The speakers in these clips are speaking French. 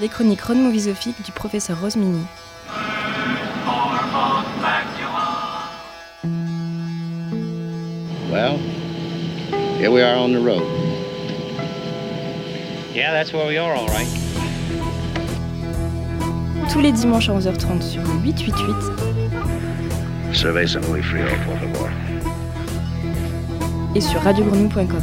les chroniques road moviesophiques du professeur Rosmini. Well, here we are on the road. Yeah, that's where we are, all right. Tous les dimanches à 11h30 sur le 888. Cerveza muy frío, por favor. Et sur radiogrenouille.com.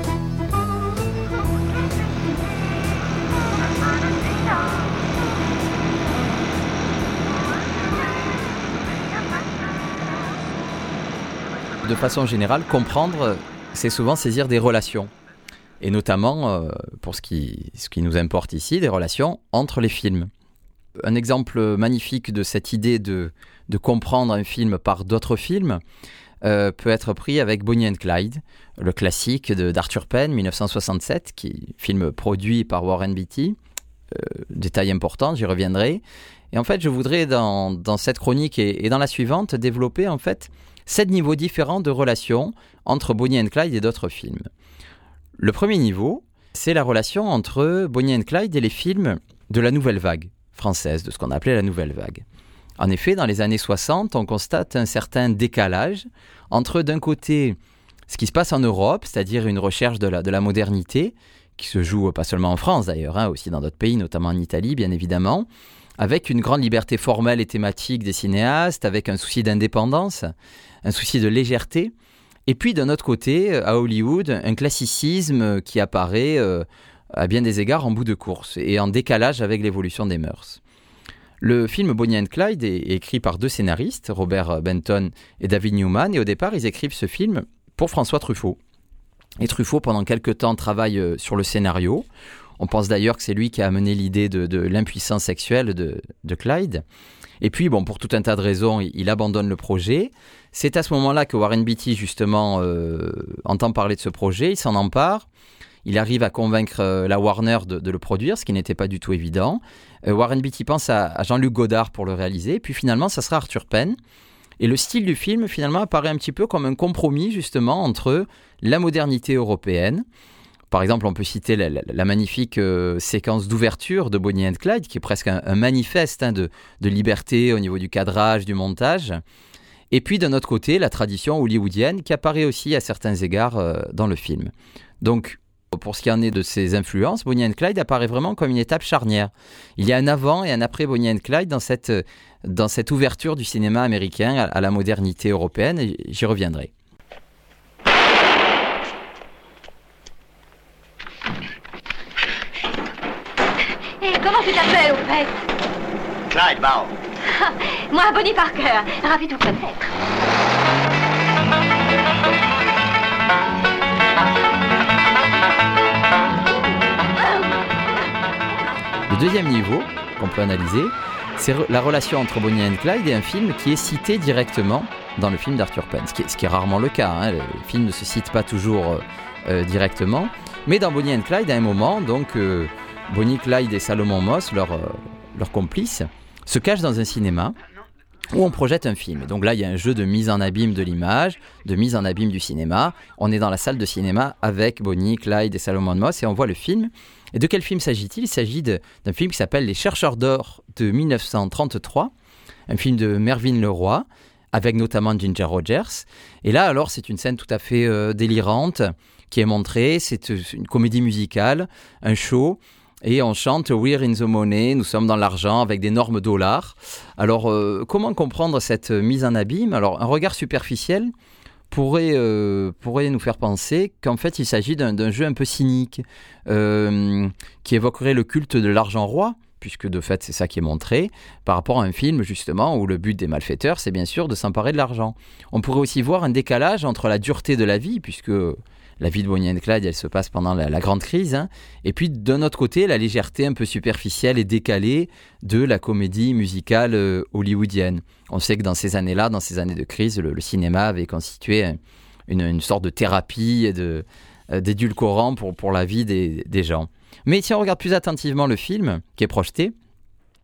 De façon générale, comprendre, c'est souvent saisir des relations. Et notamment, pour ce qui nous importe ici, des relations entre les films. Un exemple magnifique de cette idée de comprendre un film par d'autres films peut être pris avec Bonnie and Clyde, le classique d'Arthur Penn, 1967, film produit par Warren Beatty. Détail important, j'y reviendrai. Et en fait, je voudrais, dans cette chronique et dans la suivante, développer en fait 7 niveaux différents de relations entre Bonnie and Clyde et d'autres films. Le premier niveau, c'est la relation entre Bonnie and Clyde et les films de la nouvelle vague française, de ce qu'on appelait la nouvelle vague. En effet, dans les années 60, on constate un certain décalage entre, d'un côté, ce qui se passe en Europe, c'est-à-dire une recherche de la modernité, qui se joue pas seulement en France d'ailleurs, aussi dans d'autres pays, notamment en Italie, bien évidemment, avec une grande liberté formelle et thématique des cinéastes, avec un souci d'indépendance, un souci de légèreté. Et puis, d'un autre côté, à Hollywood, un classicisme qui apparaît à bien des égards en bout de course et en décalage avec l'évolution des mœurs. Le film Bonnie and Clyde est écrit par 2 scénaristes, Robert Benton et David Newman, et au départ, ils écrivent ce film pour François Truffaut. Et Truffaut, pendant quelques temps, travaille sur le scénario. On pense d'ailleurs que c'est lui qui a amené l'idée de l'impuissance sexuelle de Clyde. Et puis, pour tout un tas de raisons, il abandonne le projet. C'est à ce moment-là que Warren Beatty, justement, entend parler de ce projet. Il s'en empare. Il arrive à convaincre la Warner de le produire, ce qui n'était pas du tout évident. Warren Beatty pense à Jean-Luc Godard pour le réaliser. Puis finalement, ça sera Arthur Penn. Et le style du film, finalement, apparaît un petit peu comme un compromis, justement, entre la modernité européenne. Par exemple, on peut citer la magnifique séquence d'ouverture de Bonnie and Clyde, qui est presque un manifeste de liberté au niveau du cadrage, du montage. Et puis, d'un autre côté, la tradition hollywoodienne, qui apparaît aussi à certains égards dans le film. Donc, pour ce qui en est de ses influences, Bonnie and Clyde apparaît vraiment comme une étape charnière. Il y a un avant et un après Bonnie and Clyde dans cette ouverture du cinéma américain à la modernité européenne, et j'y reviendrai. Et comment tu t'appelles, au fait? Clyde Bow. Moi, Bonnie Parker. Ravi de vous connaître. Le deuxième niveau qu'on peut analyser, c'est la relation entre Bonnie and Clyde et un film qui est cité directement dans le film d'Arthur Penn, ce qui est rarement le cas. Le film ne se cite pas toujours directement. Mais dans Bonnie and Clyde, à un moment, donc, Bonnie, Clyde et Salomon Moss, leur complice, se cachent dans un cinéma où on projette un film. Et donc là, il y a un jeu de mise en abîme de l'image, de mise en abîme du cinéma. On est dans la salle de cinéma avec Bonnie, Clyde et Salomon Moss et on voit le film. Et de quel film s'agit-il ? Il s'agit d'un film qui s'appelle Les Chercheurs d'or de 1933, un film de Mervyn LeRoy, avec notamment Ginger Rogers. Et là, alors, c'est une scène tout à fait délirante qui est montrée. C'est une comédie musicale, un show. Et on chante « We're in the money », nous sommes dans l'argent avec d'énormes dollars. Alors, comment comprendre cette mise en abîme ? Alors, un regard superficiel pourrait nous faire penser qu'en fait, il s'agit d'un jeu un peu cynique qui évoquerait le culte de l'argent roi, puisque de fait, c'est ça qui est montré, par rapport à un film, justement, où le but des malfaiteurs, c'est bien sûr de s'emparer de l'argent. On pourrait aussi voir un décalage entre la dureté de la vie, puisque la vie de Bonnie and Clyde, elle se passe pendant la grande crise, et puis d'un autre côté, la légèreté un peu superficielle et décalée de la comédie musicale hollywoodienne. On sait que dans ces années-là, dans ces années de crise, le cinéma avait constitué une sorte de thérapie et d'édulcorant pour la vie des gens. Mais si on regarde plus attentivement le film qui est projeté,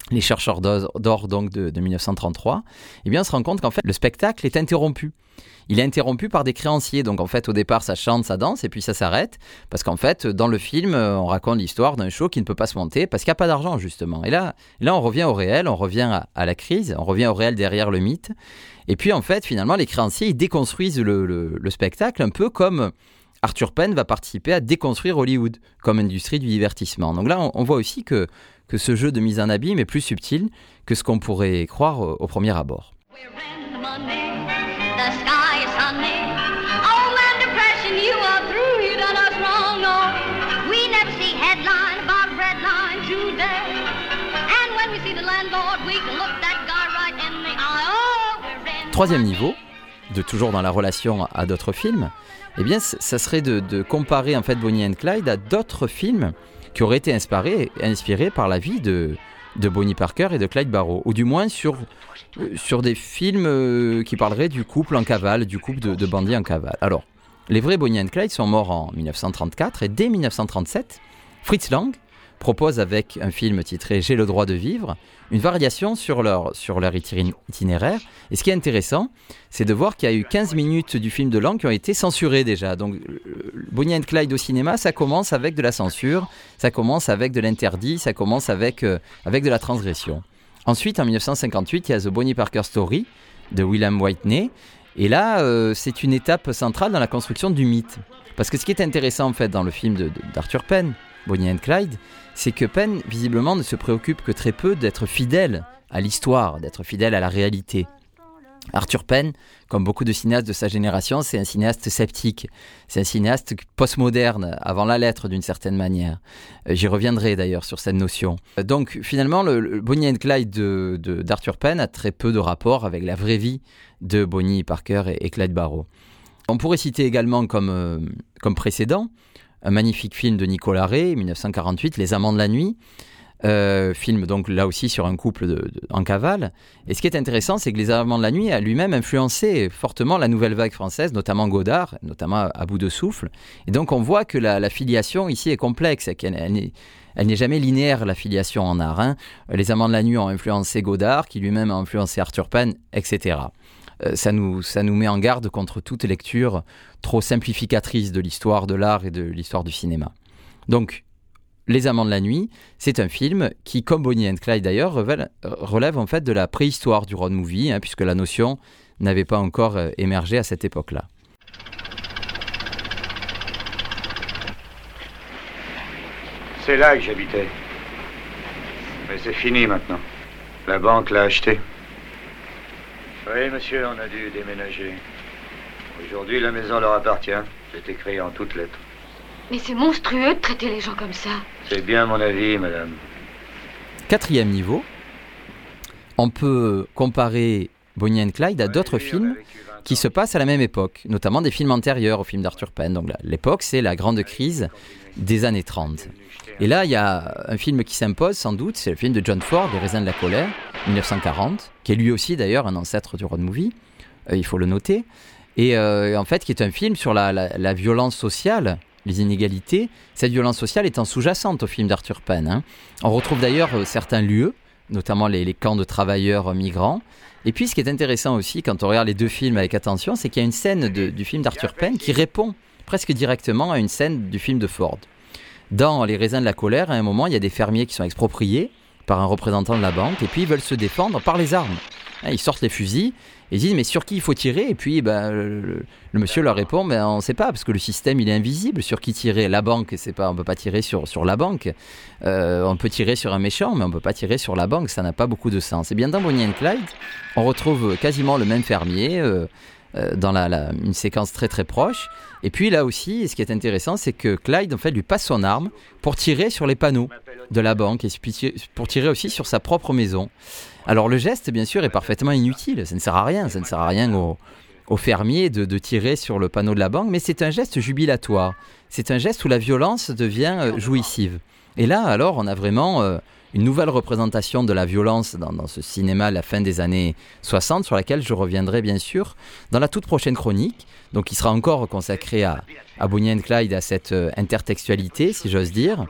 les chercheurs d'or donc de 1933, eh bien on se rend compte qu'en fait le spectacle est interrompu. Il est interrompu par des créanciers, donc en fait au départ ça chante, ça danse et puis ça s'arrête, parce qu'en fait dans le film on raconte l'histoire d'un show qui ne peut pas se monter parce qu'il n'y a pas d'argent justement. Et là on revient au réel, on revient à la crise, on revient au réel derrière le mythe. Et puis en fait finalement les créanciers ils déconstruisent le spectacle un peu comme Arthur Penn va participer à déconstruire Hollywood comme industrie du divertissement. Donc là on voit aussi que ce jeu de mise en abîme est plus subtil que ce qu'on pourrait croire au premier abord. The sky is sunny. Oh man, depression, you are through. You done us wrong, no. We never see headline about red line today. And when we see the landlord, we can look that guy right in the eye. Oh, we're in. Troisième niveau, toujours dans la relation à d'autres films, eh bien, ça serait de comparer en fait Bonnie and Clyde à d'autres films qui auraient été inspirés par la vie de Bonnie Parker et de Clyde Barrow, ou du moins sur des films qui parleraient du couple en cavale, du couple de bandits en cavale. Alors, les vrais Bonnie and Clyde sont morts en 1934 et dès 1937, Fritz Lang propose avec un film titré « J'ai le droit de vivre » une variation sur leur itinéraire. Et ce qui est intéressant, c'est de voir qu'il y a eu 15 minutes du film de Lang qui ont été censurées déjà. Donc Bonnie and Clyde au cinéma, ça commence avec de la censure, ça commence avec de l'interdit, ça commence avec de la transgression. Ensuite, en 1958, il y a The Bonnie Parker Story de William Whitney. Et là, c'est une étape centrale dans la construction du mythe. Parce que ce qui est intéressant en fait dans le film d'Arthur Penn, Bonnie and Clyde, c'est que Penn, visiblement, ne se préoccupe que très peu d'être fidèle à l'histoire, d'être fidèle à la réalité. Arthur Penn, comme beaucoup de cinéastes de sa génération, c'est un cinéaste sceptique. C'est un cinéaste postmoderne, avant la lettre d'une certaine manière. J'y reviendrai d'ailleurs sur cette notion. Donc finalement, le Bonnie and Clyde d'Arthur Penn a très peu de rapport avec la vraie vie de Bonnie Parker et Clyde Barrow. On pourrait citer également comme précédent un magnifique film de Nicolas Ray, 1948, Les Amants de la nuit, film donc là aussi sur un couple en cavale. Et ce qui est intéressant, c'est que Les Amants de la nuit a lui-même influencé fortement la nouvelle vague française, notamment Godard, notamment À bout de souffle. Et donc on voit que la filiation ici est complexe, qu'elle n'est jamais linéaire, la filiation en art. Hein. Les Amants de la nuit ont influencé Godard, qui lui-même a influencé Arthur Penn, etc. Ça nous met en garde contre toute lecture trop simplificatrice de l'histoire de l'art et de l'histoire du cinéma. Donc, Les Amants de la nuit, c'est un film qui, comme Bonnie and Clyde d'ailleurs, relève en fait de la préhistoire du road movie, hein, puisque la notion n'avait pas encore émergé à cette époque-là. C'est là que j'habitais. Mais c'est fini maintenant. La banque l'a acheté. Oui, monsieur, on a dû déménager. Aujourd'hui, la maison leur appartient. C'est écrit en toutes lettres. Mais c'est monstrueux de traiter les gens comme ça. C'est bien mon avis, madame. Quatrième niveau, on peut comparer Bonnie and Clyde à d'autres films qui se passent à la même époque, notamment des films antérieurs au film d'Arthur Penn. Donc l'époque, c'est la grande crise des années 30. Et là, il y a un film qui s'impose sans doute, c'est le film de John Ford, Les raisins de la colère, 1940, qui est lui aussi d'ailleurs un ancêtre du road movie, il faut le noter, et en fait qui est un film sur la violence sociale, les inégalités, cette violence sociale étant sous-jacente au film d'Arthur Penn. Hein. On retrouve d'ailleurs certains lieux, notamment les camps de travailleurs migrants. Et puis ce qui est intéressant aussi quand on regarde les deux films avec attention, c'est qu'il y a une scène du film d'Arthur Penn qui répond presque directement à une scène du film de Ford. Dans Les raisins de la colère, à un moment, il y a des fermiers qui sont expropriés par un représentant de la banque et puis ils veulent se défendre par les armes. Ils sortent les fusils et ils disent mais sur qui il faut tirer? Et puis le monsieur leur répond mais on ne sait pas parce que le système il est invisible. Sur qui tirer? La banque, c'est pas, on ne peut pas tirer sur la banque. On peut tirer sur un méchant mais on ne peut pas tirer sur la banque, ça n'a pas beaucoup de sens. Et bien dans Bonnie and Clyde, on retrouve quasiment le même fermier dans une séquence très très proche. Et puis là aussi, ce qui est intéressant, c'est que Clyde en fait lui passe son arme pour tirer sur les panneaux de la banque et pour tirer aussi sur sa propre maison. Alors le geste, bien sûr, est parfaitement inutile. Ça ne sert à rien. Ça ne sert à rien aux fermiers de tirer sur le panneau de la banque, mais c'est un geste jubilatoire. C'est un geste où la violence devient jouissive. Et là, alors, on a vraiment une nouvelle représentation de la violence dans ce cinéma à la fin des années 60, sur laquelle je reviendrai bien sûr dans la toute prochaine chronique, donc qui sera encore consacrée à Bonnie and Clyde, à cette intertextualité, si j'ose dire.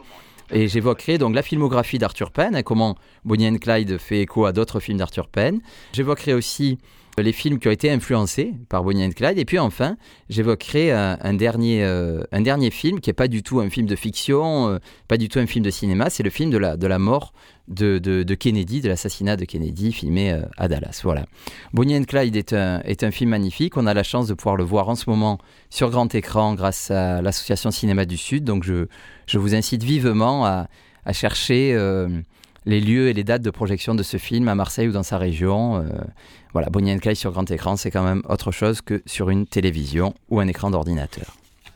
Et j'évoquerai donc la filmographie d'Arthur Penn, et comment Bonnie and Clyde fait écho à d'autres films d'Arthur Penn. J'évoquerai aussi les films qui ont été influencés par Bonnie and Clyde. Et puis enfin, j'évoquerai un dernier film qui n'est pas du tout un film de fiction, pas du tout un film de cinéma. C'est le film de la mort de Kennedy, de l'assassinat de Kennedy, filmé à Dallas. Voilà. Bonnie and Clyde est un film magnifique. On a la chance de pouvoir le voir en ce moment sur grand écran grâce à l'Association Cinéma du Sud. Donc je vous incite vivement à chercher les lieux et les dates de projection de ce film à Marseille ou dans sa région. Voilà, Bonnie and Clyde sur grand écran, c'est quand même autre chose que sur une télévision ou un écran d'ordinateur.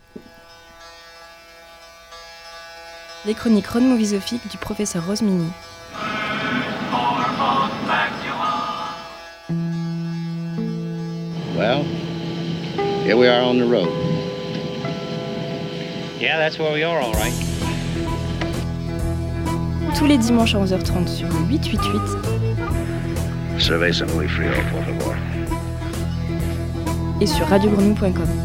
Les chroniques road moviesophiques du professeur Rosmini. Well, here we are on the road. Yeah, that's where we are, all right. Tous les dimanches à 11h30 sur le 888. Cerveza muy frío, por favor. Et sur radiogrenouille.com.